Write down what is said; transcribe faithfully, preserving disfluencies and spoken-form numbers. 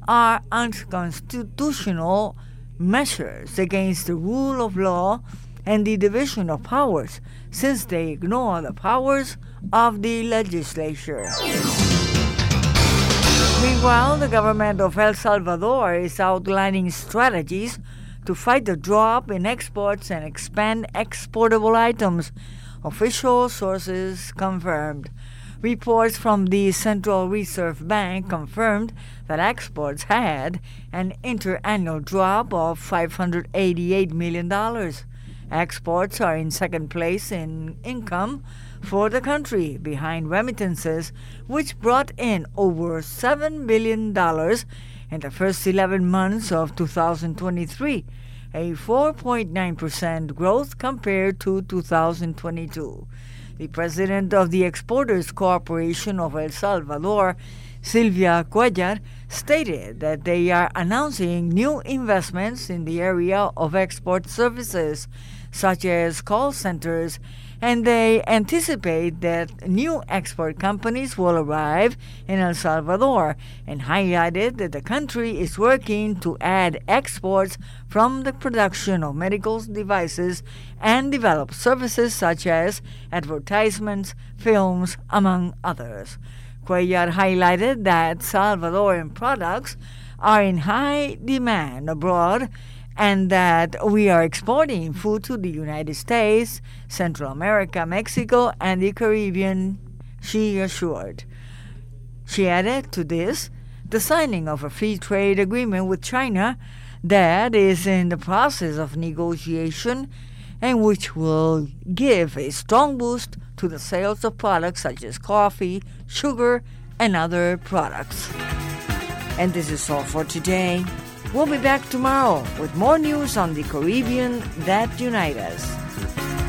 are unconstitutional measures against the rule of law and the division of powers, since they ignore the powers of the legislature. Meanwhile, the government of El Salvador is outlining strategies to fight the drop in exports and expand exportable items, official sources confirmed. Reports from the Central Reserve Bank confirmed that exports had an interannual drop of five hundred eighty-eight million dollars. Exports are in second place in income for the country, behind remittances, which brought in over seven billion dollars in the first eleven months of two thousand twenty-three, a four point nine percent growth compared to two thousand twenty-two. The president of the Exporters Corporation of El Salvador, Silvia Cuellar, stated that they are announcing new investments in the area of export services, such as call centers, and they anticipate that new export companies will arrive in El Salvador, and highlighted that the country is working to add exports from the production of medical devices and develop services such as advertisements, films, among others. Cuellar highlighted that Salvadoran products are in high demand abroad and that we are exporting food to the United States, Central America, Mexico, and the Caribbean, she assured. She added to this the signing of a free trade agreement with China that is in the process of negotiation and which will give a strong boost to the sales of products such as coffee, sugar, and other products. And this is all for today. We'll be back tomorrow with more news on the Caribbean that unite us.